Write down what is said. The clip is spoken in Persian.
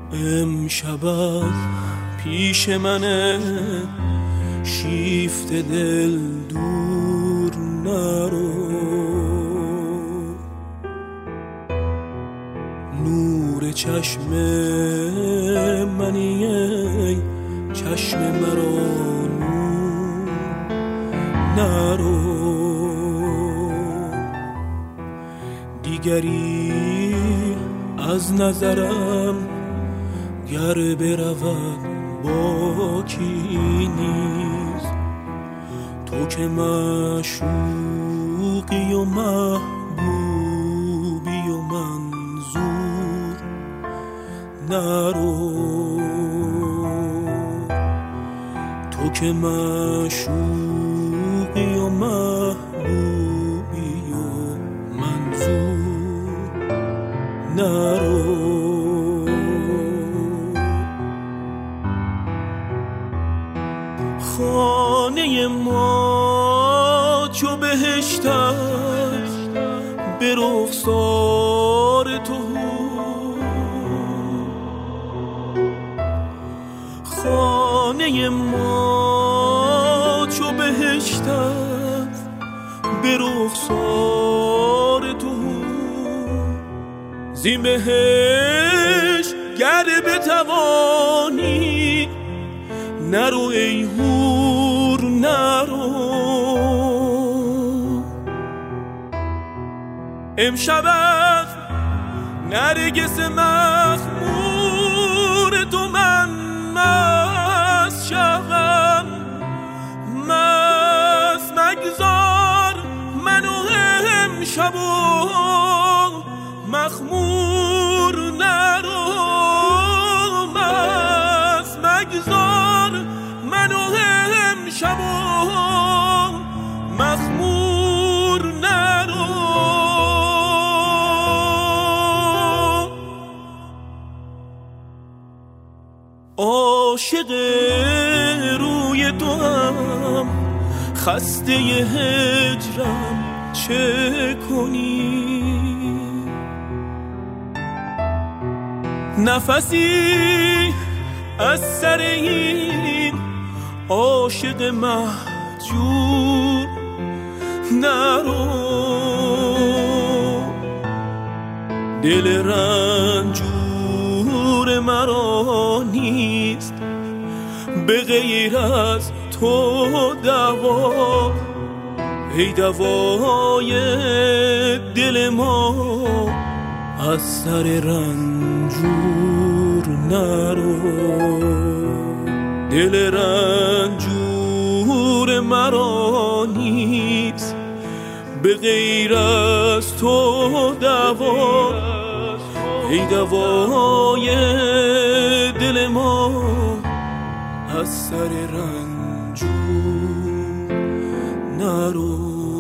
امشب از پیش منه شیفت دل دور نرو، نور چشم منی ای چشم مرا نور نرو، دیگری از نظرم گر برود باکی نیست، تو که معشوقی و محبوبی و منظور نرو، تو که معشوقی و محبوبی و منظور نرو. خانه ما چو بهشت است به رخسار تو، خانه ما چو بهشت است به رخسار تو، زین بهشت گر بتوانی نرو ای هور نرو، امشب از نرگس مخمور تو من مست شوم، مست مگذار منو امشب و مخمور نرو، مست مگذار منو امشب و مخمور نرو. عاشق روی تو هم خسته هجرم چه کنی، نفسی از سر این عاشق مهجور نرو، دل رنجور مرا نیست به غیر از تو دوا، ای دوای دل ما از سر رنجور نرو، دل رنجور مرا نیست به غیر از تو دوا، ای دوای دل ما از سر رنجور نرو.